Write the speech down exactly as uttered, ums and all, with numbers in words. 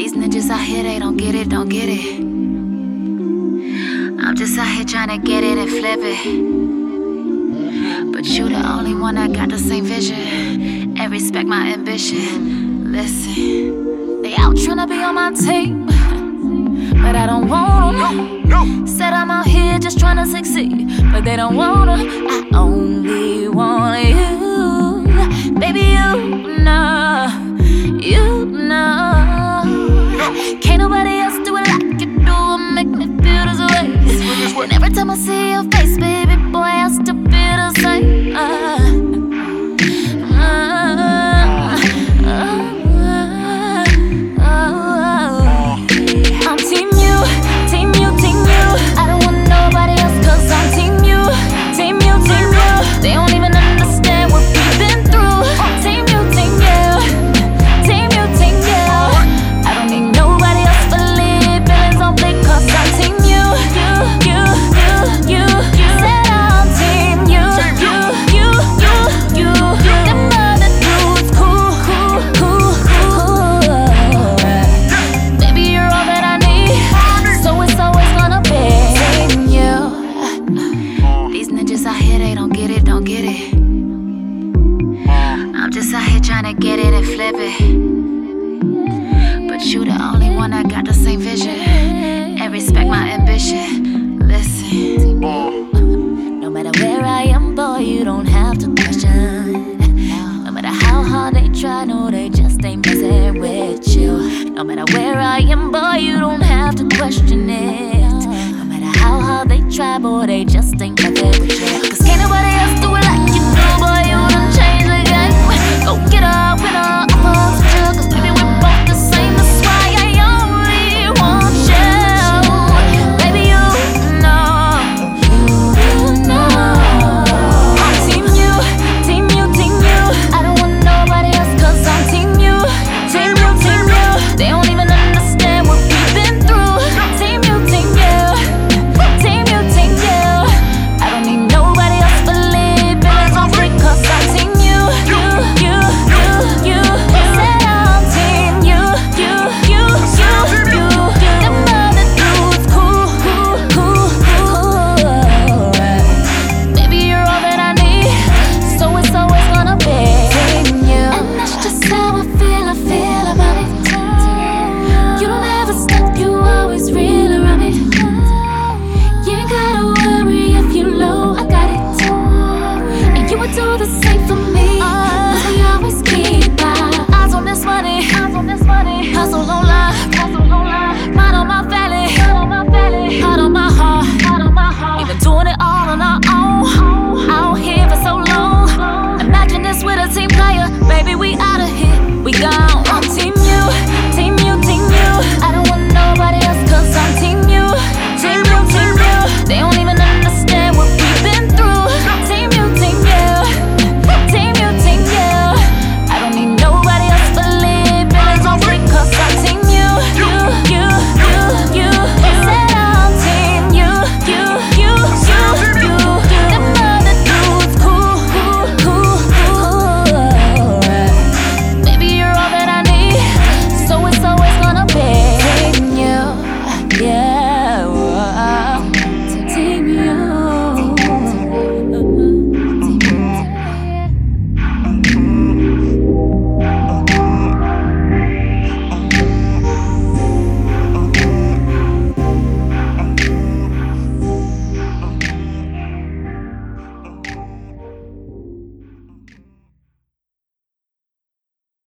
These ninjas out here, they don't get it, don't get it. I'm just out here trying to get it and flip it. But you the only one that got the same vision and respect my ambition. Listen, they out trying to be on my team, but I don't want them. No, no. Said I'm out here just trying to succeed, but they don't want them. I only want you, baby, you know, you know. Can't nobody else do it like you do, it make me feel this way. And every time I see your face, baby boy, I still feel the same. uh, uh, uh, uh, uh. I'm team you, team you, team you. I don't want nobody else, cause I'm team you, team you, team you. They don't even understand what we've been through. Team you, team you, team you, team you. I don't need nobody else to leave feelings on flick, cause I'm team you, you, you, you, you, you. Said I'm team you, you, you, you, you. Them other dudes cool, cool, cool, cool. Baby, you're all that I need, so it's always gonna be team you. These ninjas out here, they don't get it, don't get it. I'm just out here trying to get it and flip it. But you the only one that got the same vision and respect my ambition. Listen, no matter where I am, boy, you don't have to question. No matter how hard they try, no, they just ain't messing with you. No matter where I am, boy, you don't have to question it. No matter how hard they try, boy, they just ain't messing with you. Cause can't nobody else do it like you do, boy, you done changed the game. Go get up, win